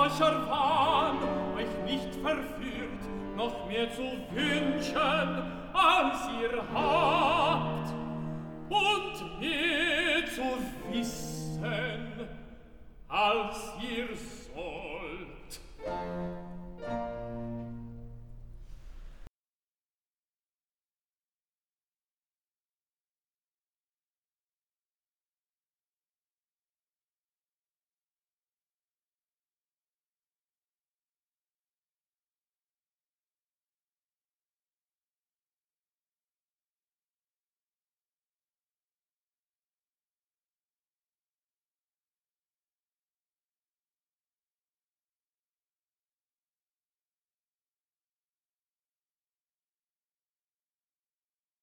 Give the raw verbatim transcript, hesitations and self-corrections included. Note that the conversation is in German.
solcher Wahn euch nicht verführt, noch mehr zu wünschen, als ihr habt, und mehr zu wissen, als ihr